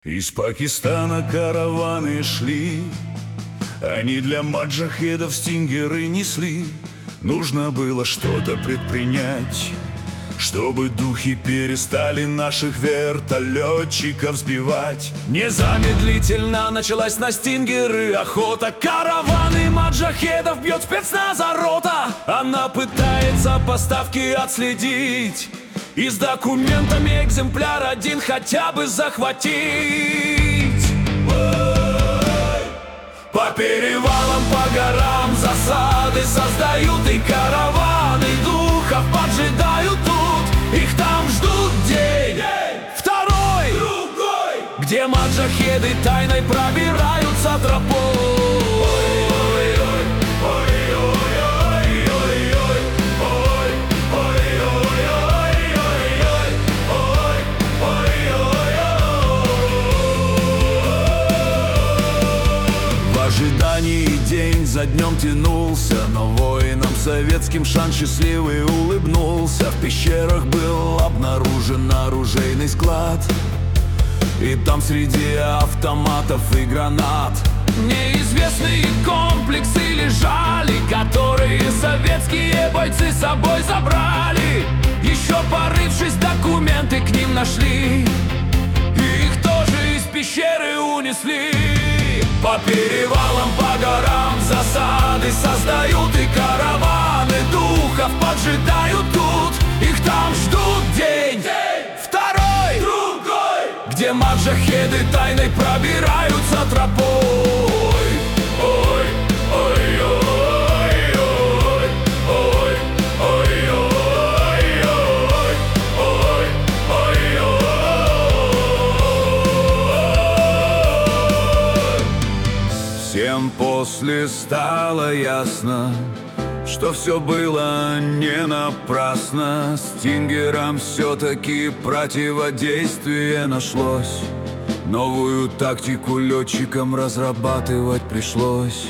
Из Пакистана караваны шли, они для маджахедов стингеры несли. Нужно было что-то предпринять, чтобы духи перестали наших вертолетчиков сбивать. Незамедлительно началась на стингеры охота. Караваны маджахедов бьет спецназа рота. Она пытается поставки отследить и с документами экземпляр один хотя бы захватить. По перевалам, по горам засады создают, и караваны духов поджидают тут. Их там ждут день, второй, другой, где маджахеды тайной пробираются тропой. День за днем тянулся, но воинам советским шан счастливый улыбнулся. В пещерах был обнаружен оружейный склад, и там среди автоматов и гранат неизвестные комплексы лежали, которые советские бойцы с собой забрали. Еще порывшись, документы к ним нашли, и их тоже из пещеры унесли. По перевалам, по горам засады создают, и караваны духов поджидают тут. Их там ждут день, второй, другой, где маджахеды тайной пробираются тропой. Ой, ой, ой, ой, ой, ой, ой, ой, ой, ой. Всем после стало ясно, что все было не напрасно. Стингерам все-таки противодействие нашлось. Новую тактику летчикам разрабатывать пришлось.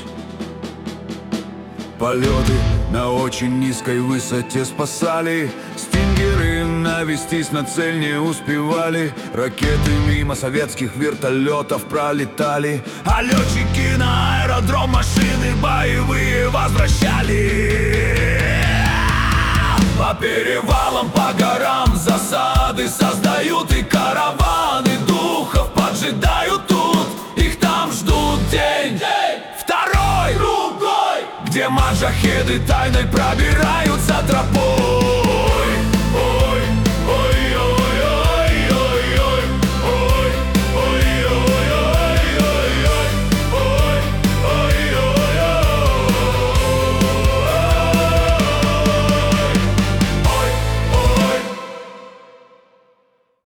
Полеты на очень низкой высоте спасали. Стингеры навестись на цель не успевали. Ракеты мимо советских вертолетов пролетали, а летчики на аэродром машины боевые возвращали. По перевалам, по горам засады создают, и караваны духов поджидают тут. Их там ждут день, второй, другой, где маджахеды тайной пробираются тропой.